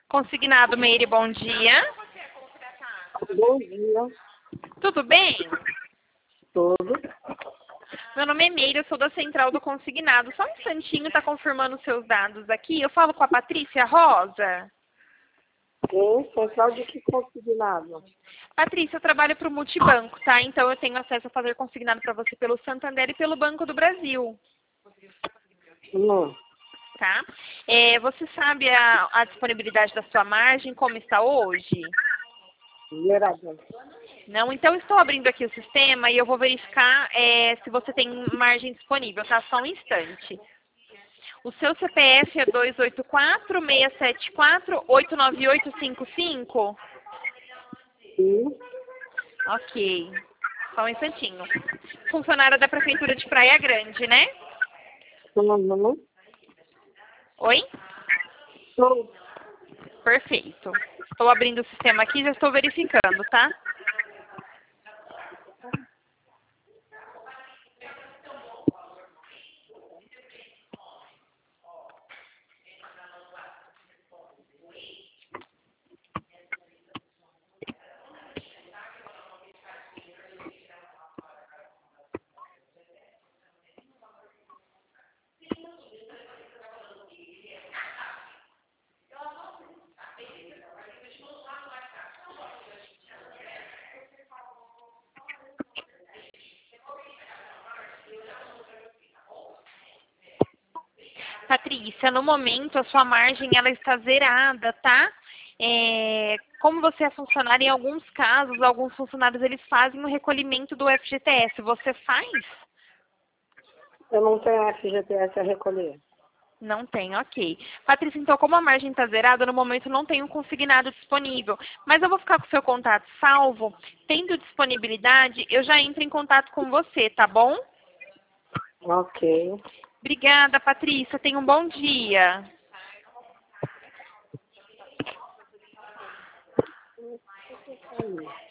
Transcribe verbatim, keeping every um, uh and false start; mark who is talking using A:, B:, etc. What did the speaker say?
A: Consignado Meire, bom dia.
B: Bom dia.
A: Tudo bem?
B: Tudo.
A: Meu nome é Meire, eu sou da Central do Consignado. Só um instantinho, tá confirmando os seus dados aqui. Eu falo com a Patrícia Rosa.
B: Sim, central de que consignado?
A: Patrícia, eu trabalho para o Multibanco, tá? Então eu tenho acesso a fazer consignado para você pelo Santander e pelo Banco do Brasil,
B: Não.
A: tá? É, você sabe a, a disponibilidade da sua margem, como está hoje?
B: Liberada.
A: Não? Então estou abrindo aqui o sistema e eu vou verificar é, se você tem margem disponível, tá? Só um instante. O seu C P F é dois oito quatro, seis sete quatro, oito nove oito cinco cinco?
B: Sim.
A: Ok. Só um instantinho. Funcionária da Prefeitura de Praia Grande, né?
B: Não.
A: Oi?
B: Não.
A: Perfeito. Estou abrindo o sistema aqui e já estou verificando, tá? Patrícia, no momento a sua margem ela está zerada, tá? É, como você é funcionária, em alguns casos, alguns funcionários eles fazem o recolhimento do F G T S. Você faz?
B: Eu não tenho F G T S a recolher.
A: Não tem, ok. Patrícia, então como a margem está zerada, no momento não tem um consignado disponível. Mas eu vou ficar com o seu contato salvo. Tendo disponibilidade, eu já entro em contato com você, tá bom?
B: Ok.
A: Obrigada, Patrícia. Tenha um bom dia.
B: Aí.